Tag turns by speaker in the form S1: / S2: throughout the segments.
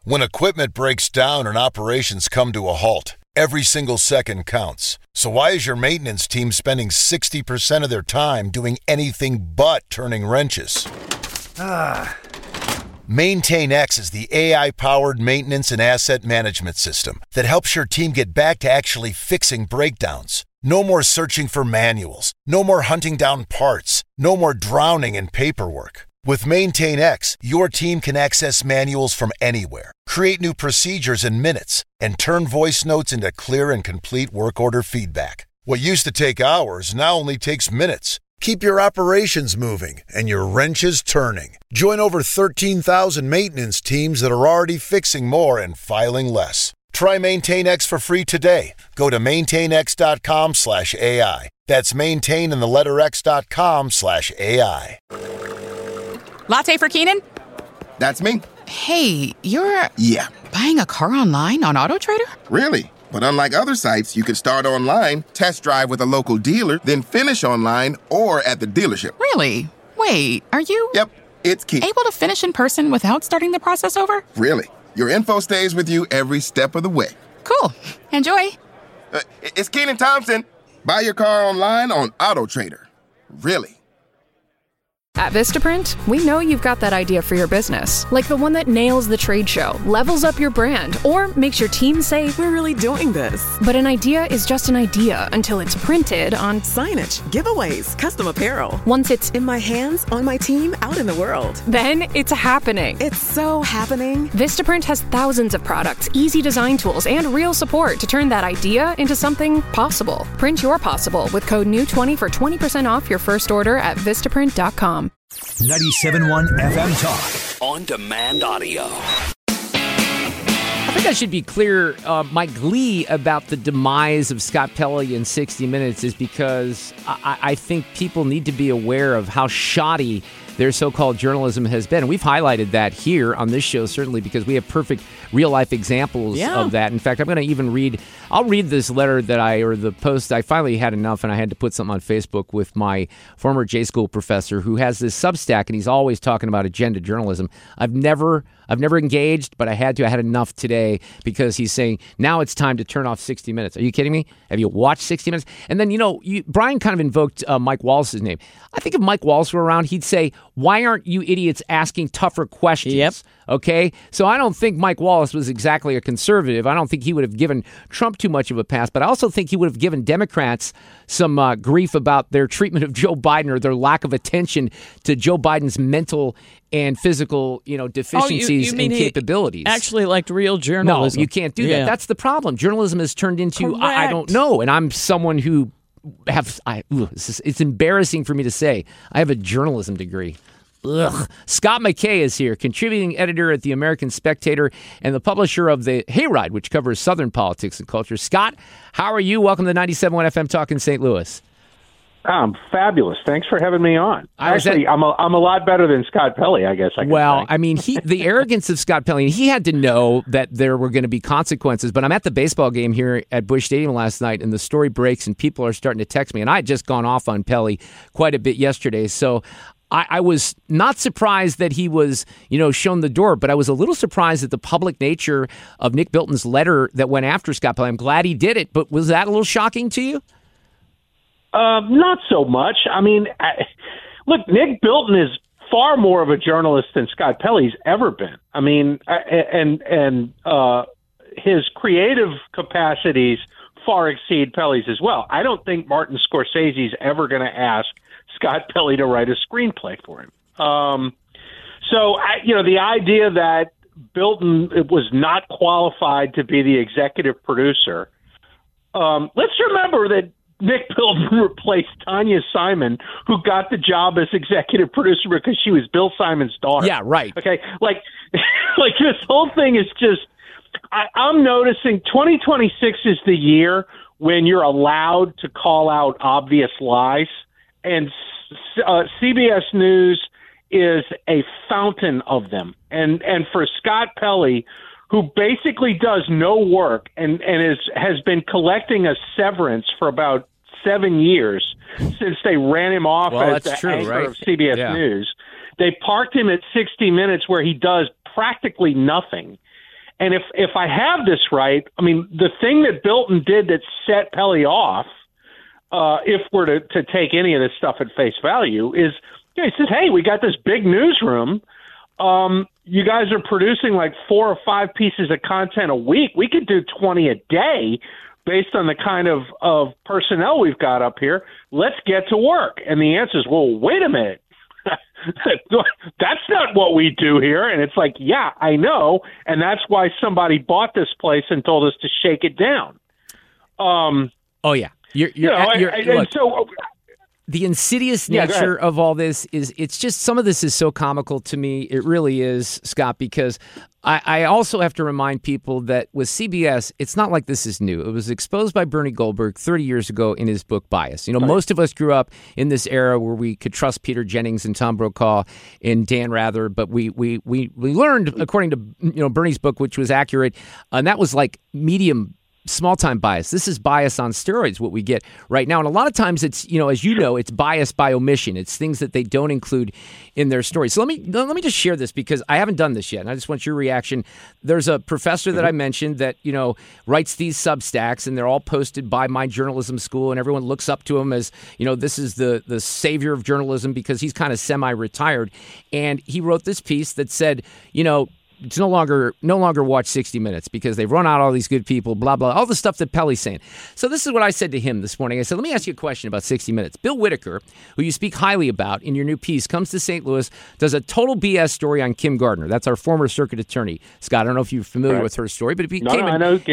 S1: When equipment breaks down and operations come to a halt, every single second counts. So why is your maintenance team spending 60% of their time doing anything but turning wrenches? MaintainX is the AI-powered maintenance and asset management system that helps your team get back to actually fixing breakdowns. No more searching for manuals. No more hunting down parts. No more drowning in paperwork. With MaintainX, your team can access manuals from anywhere, create new procedures in minutes, and turn voice notes into clear and complete work order feedback. What used to take hours now only takes minutes. Keep your operations moving and your wrenches turning. Join over 13,000 maintenance teams that are already fixing more and filing less. Try MaintainX for free today. Go to maintainx.com/AI. That's maintain and the letter x.com/AI.
S2: Latte for Keenan?
S3: That's me.
S2: Hey, you're...
S3: Yeah.
S2: Buying a car online on AutoTrader?
S3: Really? But unlike other sites, you can start online, test drive with a local dealer, then finish online or at the dealership.
S2: Really? Wait, are you...
S3: Yep, it's Keenan.
S2: Able to finish in person without starting the process over?
S3: Really. Your info stays with you every step of the way.
S2: Cool. Enjoy.
S3: It's Keenan Thompson. Buy your car online on AutoTrader. Really.
S4: At Vistaprint, we know you've got that idea for your business, like the one that nails the trade show, levels up your brand, or makes your team say, "We're really doing this." But an idea is just an idea until it's printed on
S5: signage, giveaways, custom apparel.
S4: Once it's
S5: in my hands, on my team, out in the world.
S4: Then it's happening.
S5: It's so happening.
S4: Vistaprint has thousands of products, easy design tools, and real support to turn that idea into something possible. Print your possible with code NEW20 for 20% off your first order at Vistaprint.com.
S6: 97.1 FM Talk. On demand audio.
S7: I think I should be clear. My glee about the demise of Scott Pelley in 60 Minutes is because I think people need to be aware of how shoddy their so-called journalism has been. And we've highlighted that here on this show, certainly because we have perfect real-life examples of that. In fact, I'm going to even I'll read this letter or the post. I finally had enough, and I had to put something on Facebook with my former J-School professor who has this Substack, and he's always talking about agenda journalism. I've never engaged, but I had to. I had enough today because he's saying, now it's time to turn off 60 Minutes. Are you kidding me? Have you watched 60 Minutes? And then, Brian kind of invoked Mike Wallace's name. I think if Mike Wallace were around, he'd say, why aren't you idiots asking tougher questions?
S8: Yep.
S7: Okay? So I don't think Mike Wallace was exactly a conservative. I don't think he would have given Trump too much of a pass, but I also think he would have given Democrats some grief about their treatment of Joe Biden or their lack of attention to Joe Biden's mental and physical, deficiencies and capabilities.
S8: Actually liked real journalism.
S7: No, you can't do that. That's the problem. Journalism has turned into, I don't know, and I'm someone who it's embarrassing for me to say, I have a journalism degree. Ugh. Scott McKay is here, contributing editor at the American Spectator and the publisher of the Hayride, which covers Southern politics and culture. Scott, how are you? Welcome to 97.1 FM Talk in St. Louis.
S9: I'm fabulous. Thanks for having me on. Actually, I'm a lot better than Scott Pelley, I guess I can say.
S7: I mean, the arrogance of Scott Pelley, he had to know that there were going to be consequences. But I'm at the baseball game here at Busch Stadium last night, and the story breaks, and people are starting to text me. And I had just gone off on Pelley quite a bit yesterday. So I was not surprised that he was, shown the door, but I was a little surprised at the public nature of Nick Bilton's letter that went after Scott Pelley. I'm glad he did it, but was that a little shocking to you?
S9: Not so much. I mean, look, Nick Bilton is far more of a journalist than Scott Pelley's ever been. I mean, his creative capacities far exceed Pelley's as well. I don't think Martin Scorsese's ever going to ask Scott Pelley to write a screenplay for him. So, the idea that Bilton was not qualified to be the executive producer. Let's remember that Nick Bilton replaced Tanya Simon, who got the job as executive producer because she was Bill Simon's daughter.
S7: Yeah, right.
S9: Okay, like this whole thing is just. I'm noticing 2026 is the year when you're allowed to call out obvious lies, and CBS News is a fountain of them. And for Scott Pelley, who basically does no work and has been collecting a severance for about 7 years since they ran him off as the anchor of CBS News. They parked him at 60 Minutes where he does practically nothing. And if I have this right, I mean, the thing that Bilton did that set Pelley off, if we're to take any of this stuff at face value, is he says, hey, we got this big newsroom. You guys are producing like 4 or 5 pieces of content a week. We could do 20 a day based on the kind of personnel we've got up here. Let's get to work. And the answer is, well, wait a minute. That's not what we do here. And it's like, yeah, I know. And that's why somebody bought this place and told us to shake it down.
S7: Oh, yeah. Look,
S9: so
S7: the insidious nature of all this it's just, some of this is so comical to me. It really is, Scott, because I also have to remind people that with CBS, it's not like this is new. It was exposed by Bernie Goldberg 30 years ago in his book Bias. Most of us grew up in this era where we could trust Peter Jennings and Tom Brokaw and Dan Rather, but we learned, according to Bernie's book, which was accurate, and that was like medium small-time bias. This is bias on steroids, what we get right now. And a lot of times it's, as you know, it's bias by omission. It's things that they don't include in their story. So let me just share this, because I haven't done this yet, and I just want your reaction. There's a professor that I mentioned that, writes these Substacks, and they're all posted by my journalism school, and everyone looks up to him as, this is the savior of journalism, because he's kind of semi-retired. And he wrote this piece that said, it's no longer watch 60 Minutes because they've run out all these good people, blah, blah, all the stuff that Pelley's saying. So this is what I said to him this morning. I said, let me ask you a question about 60 Minutes. Bill Whitaker, who you speak highly about in your new piece, comes to St. Louis, does a total BS story on Kim Gardner. That's our former circuit attorney. Scott, I don't know if you're familiar with her story, but it became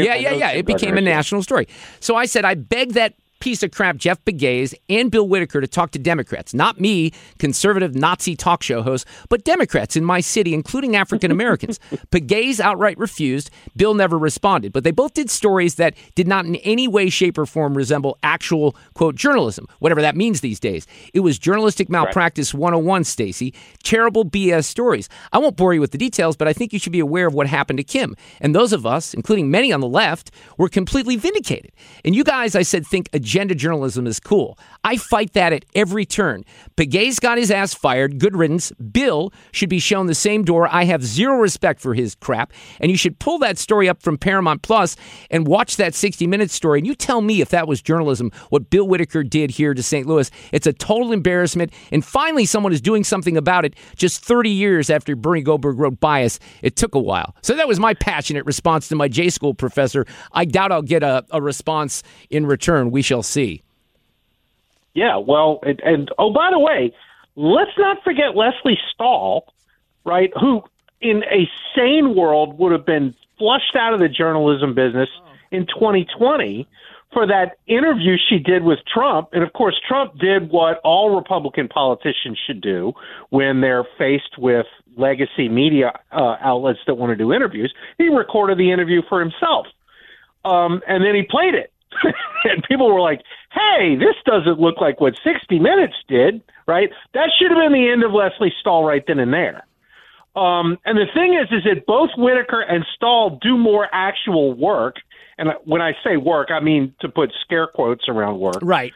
S7: it became a national story. So I said, I beg that piece of crap Jeff Pegues and Bill Whitaker to talk to Democrats, not me, conservative Nazi talk show host, but Democrats in my city, including African Americans. Pegues outright refused. Bill never responded, but they both did stories that did not in any way, shape, or form resemble actual, quote, journalism, whatever that means these days. It was journalistic malpractice 101, Stacey. Terrible BS stories. I won't bore you with the details, but I think you should be aware of what happened to Kim. And those of us, including many on the left, were completely vindicated. And you guys, I said, think agenda journalism is cool. I fight that at every turn. Pegues got his ass fired. Good riddance. Bill should be shown the same door. I have zero respect for his crap. And you should pull that story up from Paramount Plus and watch that 60 Minutes story. And you tell me if that was journalism, what Bill Whitaker did here to St. Louis. It's a total embarrassment. And finally, someone is doing something about it just 30 years after Bernie Goldberg wrote Bias. It took a while. So that was my passionate response to my J-School professor. I doubt I'll get a response in return. We shall see.
S9: Yeah, well, and by the way, let's not forget Lesley Stahl, right, who in a sane world would have been flushed out of the journalism business in 2020 for that interview she did with Trump. And, of course, Trump did what all Republican politicians should do when they're faced with legacy media outlets that want to do interviews. He recorded the interview for himself, and then he played it. And people were like, hey, this doesn't look like what 60 Minutes did, right? That should have been the end of Lesley Stahl right then and there. And the thing is that both Whitaker and Stahl do more actual work. And when I say work, I mean to put scare quotes around work.
S7: Right.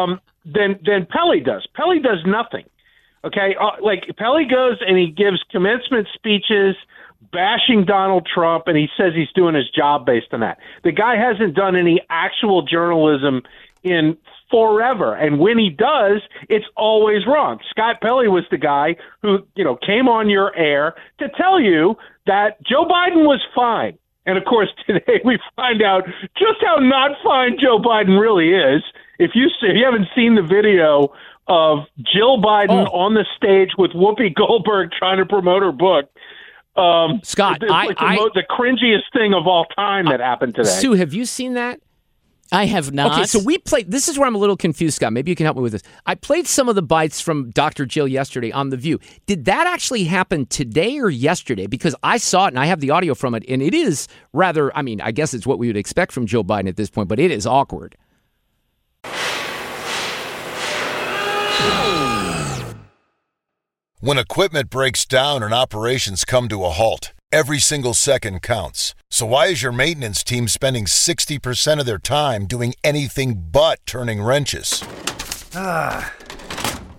S9: Than Pelley does. Pelley does nothing. Okay? Like, Pelley goes and he gives commencement speeches bashing Donald Trump, and he says he's doing his job based on that. The guy hasn't done any actual journalism in forever, and when he does, it's always wrong. Scott Pelley was the guy who, came on your air to tell you that Joe Biden was fine. And, of course, today we find out just how not fine Joe Biden really is. If you haven't seen the video of Jill Biden on the stage with Whoopi Goldberg trying to promote her book,
S7: Scott,
S9: the cringiest thing of all time that happened today.
S7: Sue, have you seen that?
S8: I have not.
S7: Okay, so we played. This is where I'm a little confused, Scott. Maybe you can help me with this. I played some of the bites from Dr. Jill yesterday on The View. Did that actually happen today or yesterday? Because I saw it and I have the audio from it, and it is rather, I guess it's what we would expect from Joe Biden at this point, but it is awkward.
S1: When equipment breaks down and operations come to a halt, every single second counts. So why is your maintenance team spending 60% of their time doing anything but turning wrenches?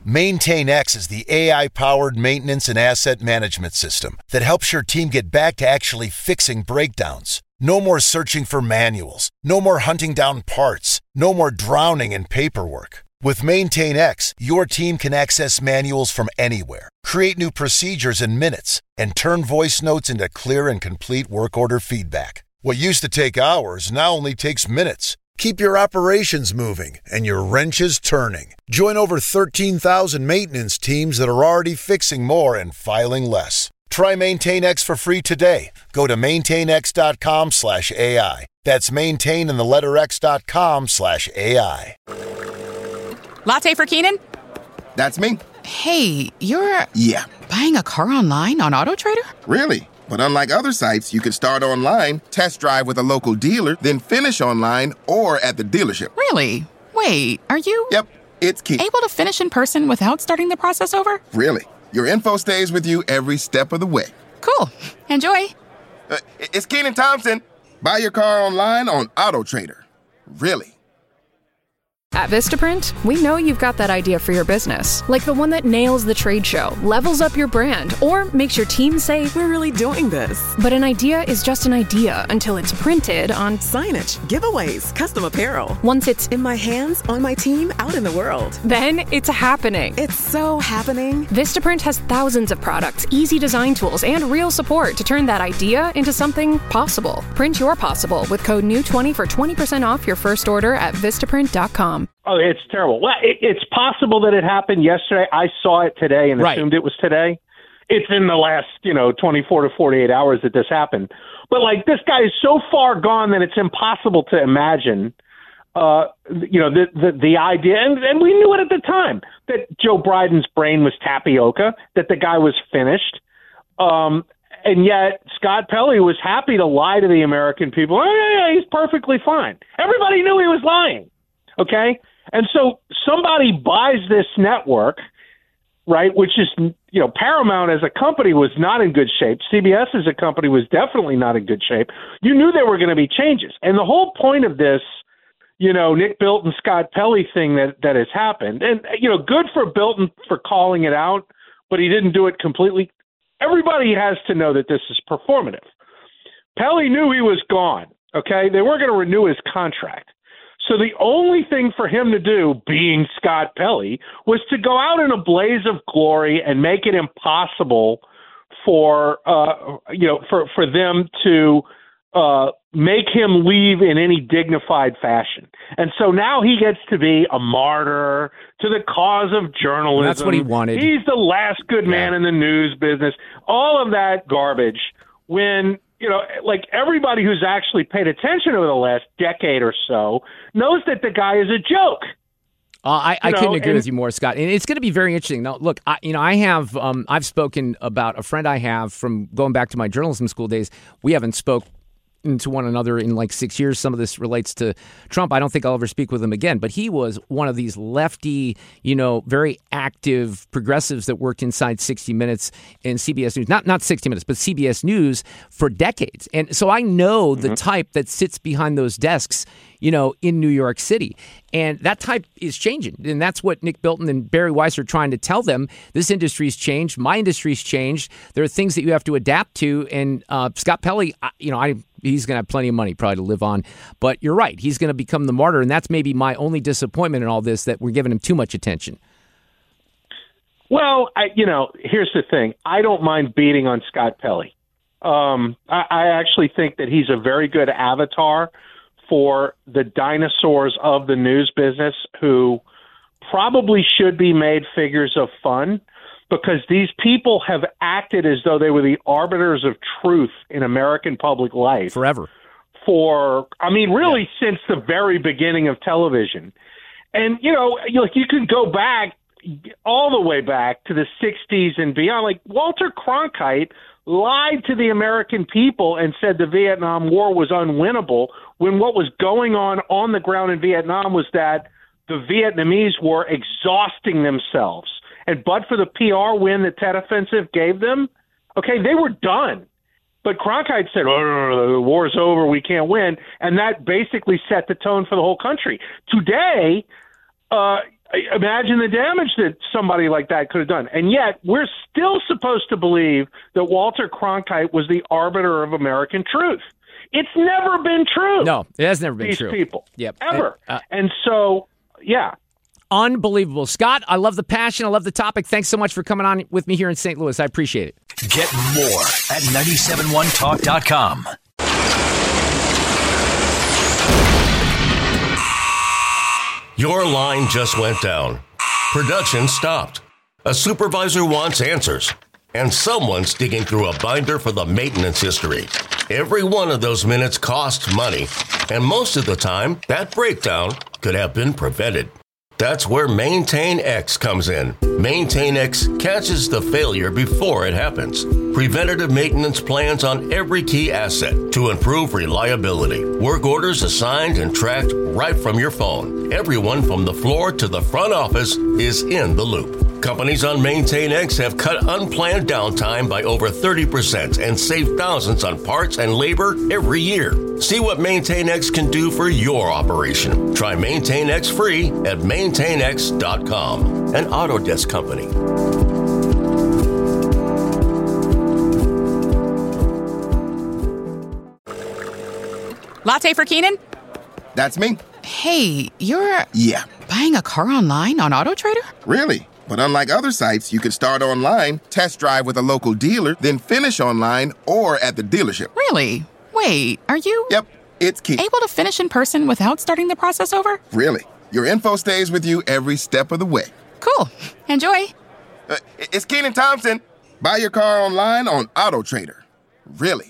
S1: MaintainX is the AI-powered maintenance and asset management system that helps your team get back to actually fixing breakdowns. No more searching for manuals. No more hunting down parts. No more drowning in paperwork. With MaintainX, your team can access manuals from anywhere, create new procedures in minutes, and turn voice notes into clear and complete work order feedback. What used to take hours now only takes minutes. Keep your operations moving and your wrenches turning. Join over 13,000 maintenance teams that are already fixing more and filing less. Try MaintainX for free today. Go to maintainx.com/AI. That's maintain and the letter x.com/AI.
S2: Latte for Keenan?
S3: That's me.
S2: Hey, you're
S3: Yeah.
S2: buying a car online on AutoTrader?
S3: Really? But unlike other sites, you can start online, test drive with a local dealer, then finish online or at the dealership.
S2: Really? Wait, are you
S3: Yep, it's key.
S2: able to finish in person without starting the process over?
S3: Really. Your info stays with you every step of the way.
S2: Cool. Enjoy.
S3: It's Keenan Thompson. Buy your car online on AutoTrader. Really.
S4: At Vistaprint, we know you've got that idea for your business, like the one that nails the trade show, levels up your brand, or makes your team say,
S5: We're really doing this.
S4: but an idea is just an idea until it's printed on.
S5: Signage, giveaways, custom apparel.
S4: Once it's
S5: In my hands, on my team, out in the world.
S4: then it's happening.
S5: It's so happening.
S4: Vistaprint has thousands of products, easy design tools, and real support to turn that idea into something possible. Print your possible with code NEW20 for 20% off your first order at Vistaprint.com.
S9: Oh, it's terrible. Well, it's possible that it happened yesterday. I saw it today and assumed it was today. It's in the last, 24 to 48 hours that this happened. But, this guy is so far gone that it's impossible to imagine, the idea. And we knew it at the time, that Joe Biden's brain was tapioca, that the guy was finished. And yet Scott Pelley was happy to lie to the American people. Oh, yeah, he's perfectly fine. Everybody knew he was lying. Okay. And so somebody buys this network, right, which is, Paramount as a company was not in good shape. CBS as a company was definitely not in good shape. You knew there were going to be changes. And the whole point of this, Nick Bilton, Scott Pelley thing that has happened, and, good for Bilton for calling it out, but he didn't do it completely. Everybody has to know that this is performative. Pelley knew he was gone. Okay. They weren't going to renew his contract. So the only thing for him to do, being Scott Pelley, was to go out in a blaze of glory and make it impossible for them to make him leave in any dignified fashion. And so now he gets to be a martyr to the cause of journalism.
S7: That's what he wanted.
S9: He's the last good man in the news business. All of that garbage when everybody who's actually paid attention over the last decade or so knows that the guy is a joke.
S7: I couldn't agree with you more, Scott. And it's going to be very interesting. Now, look, I've spoken about a friend I have from going back to my journalism school days. We haven't spoke to one another in 6 years. Some of this relates to Trump. I don't think I'll ever speak with him again. But he was one of these lefty, very active progressives that worked inside 60 Minutes and CBS News. Not 60 Minutes, but CBS News for decades. And so I know the type that sits behind those desks, in New York City. And that type is changing. And that's what Nick Bilton and Barry Weiss are trying to tell them. This industry's changed. My industry's changed. There are things that you have to adapt to. And Scott Pelley, he's going to have plenty of money probably to live on. But you're right. He's going to become the martyr. And that's maybe my only disappointment in all this, that we're giving him too much attention.
S9: Well, here's the thing. I don't mind beating on Scott Pelley. I actually think that he's a very good avatar for the dinosaurs of the news business who probably should be made figures of fun, because these people have acted as though they were the arbiters of truth in American public life.
S7: Forever.
S9: Since the very beginning of television. And, you can go back all the way back to the 60s and beyond. Like Walter Cronkite lied to the American people and said the Vietnam War was unwinnable, when what was going on the ground in Vietnam was that the Vietnamese were exhausting themselves. And but for the PR win that Tet Offensive gave them, they were done. But Cronkite said, the war's over, we can't win. And that basically set the tone for the whole country. Today, Imagine the damage that somebody like that could have done. And yet, we're still supposed to believe that Walter Cronkite was the arbiter of American truth. It's never been true.
S7: No, it has never been true.
S9: These people.
S7: Yep.
S9: Ever. And so, yeah.
S7: Unbelievable. Scott, I love the passion. I love the topic. Thanks so much for coming on with me here in St. Louis. I appreciate it.
S6: Get more at 971talk.com.
S8: Your line just went down. Production stopped. A supervisor wants answers. And someone's digging through a binder for the maintenance history. Every one of those minutes costs money. And most of the time, that breakdown could have been prevented. That's where Maintain X comes in. Maintain X catches the failure before it happens. Preventative maintenance plans on every key asset to improve reliability. Work orders assigned and tracked right from your phone. Everyone from the floor to the front office is in the loop. Companies on Maintain X have cut unplanned downtime by over 30% and saved thousands on parts and labor every year. See what Maintain X can do for your operation. Try Maintain X free at maintainx.com, an Autodesk company.
S2: Latte for Keenan?
S3: That's me.
S2: Hey, you're...
S3: Yeah.
S2: Buying a car online on AutoTrader?
S3: Really? But unlike other sites, you can start online, test drive with a local dealer, then finish online or at the dealership.
S2: Really? Wait, are you...
S3: Yep, it's key.
S2: Able to finish in person without starting the process over?
S3: Really. Your info stays with you every step of the way.
S2: Cool. Enjoy.
S3: It's Keenan Thompson. Buy your car online on AutoTrader. Really.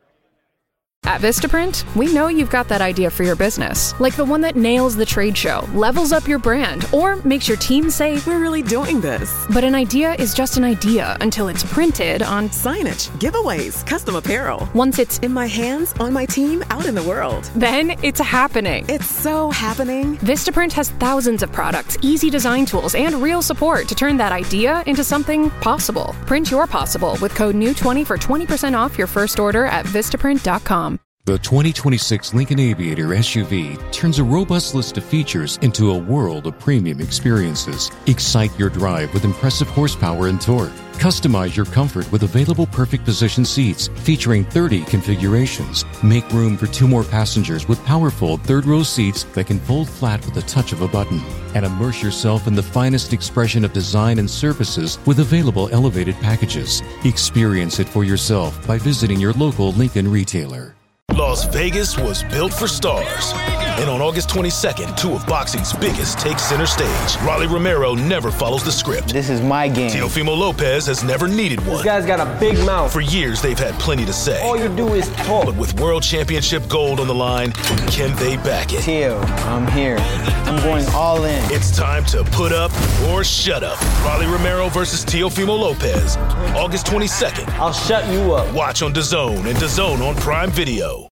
S4: At Vistaprint, we know you've got that idea for your business, like the one that nails the trade show, levels up your brand, or makes your team say,
S5: "We're really doing this."
S4: But an idea is just an idea until it's printed on
S5: signage, giveaways, custom apparel.
S4: Once it's
S5: in my hands, on my team, out in the world.
S4: Then it's happening.
S5: It's so happening.
S4: Vistaprint has thousands of products, easy design tools, and real support to turn that idea into something possible. Print your possible with code NEW20 for 20% off your first order at Vistaprint.com.
S10: The 2026 Lincoln Aviator SUV turns a robust list of features into a world of premium experiences. Excite your drive with impressive horsepower and torque. Customize your comfort with available perfect position seats featuring 30 configurations. Make room for 2 more passengers with powerful third-row seats that can fold flat with the touch of a button. And immerse yourself in the finest expression of design and services with available elevated packages. Experience it for yourself by visiting your local Lincoln retailer.
S11: Las Vegas was built for stars. And on August 22nd, 2 of boxing's biggest take center stage. Rolly Romero never follows the script.
S12: This is my game.
S11: Teofimo Lopez has never needed one.
S12: This guy's got a big mouth.
S11: For years, they've had plenty to say.
S12: All you do is talk.
S11: But with World Championship gold on the line, can they back it?
S12: Teo, I'm here. I'm going all in.
S11: It's time to put up or shut up. Rolly Romero versus Teofimo Lopez. August 22nd.
S12: I'll shut you up.
S11: Watch on DAZN and DAZN on Prime Video.